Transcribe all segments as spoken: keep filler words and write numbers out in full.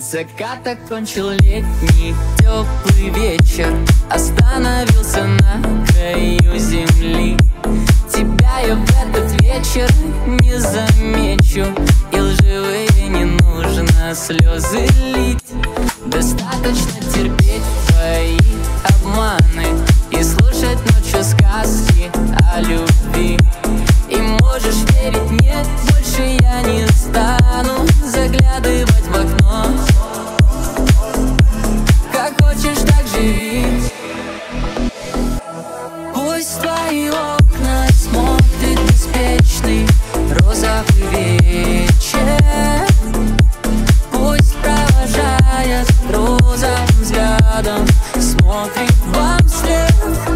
Закат окончил летний теплый вечер, остановился на краю земли. Тебя я в этот вечер не замечу, и лживые не нужно слезы лить. Достаточно терпеть твои обманы и слушать ночью сказки о любви. И можешь верить, нет, больше я не стану заглядывать в окно. Как хочешь, так живи. Пусть твои окна смотрит беспечный розовый вечер. Пусть, провожая розовым взглядом, смотрит вам вслед.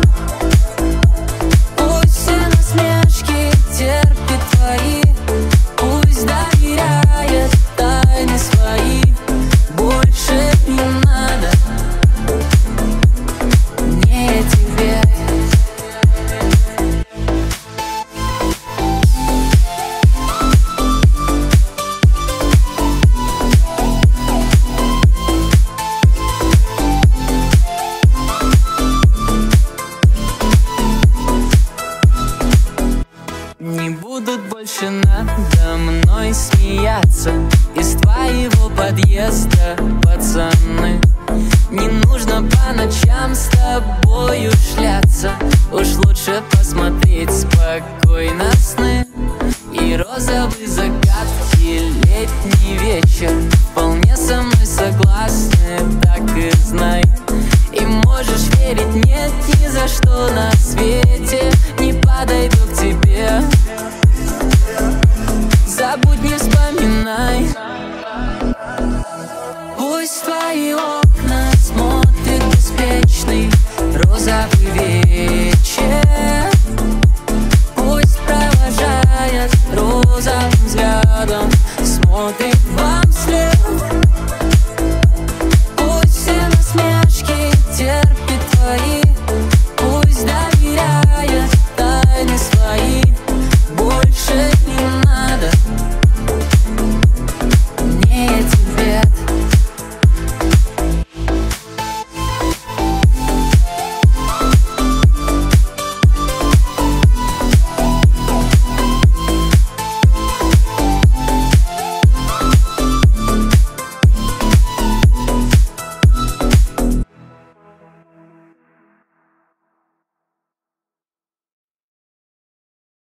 Пусть все насмешки терпит твои, пусть доверяет тайны свои. Больше не надо мне тебе. Не будут больше надо мной смеяться из твоего подъезда, пацаны. Не нужно по ночам с тобою шляться, уж лучше посмотреть спокойно сны. И розовый закат, и летний вечер вполне со мной согласны, так и знай. И можешь верить, нет, ни за что на свете не подойду к тебе. Забудь, не вспоминай. Пусть твои окна смотрит беспечный розовый вечер.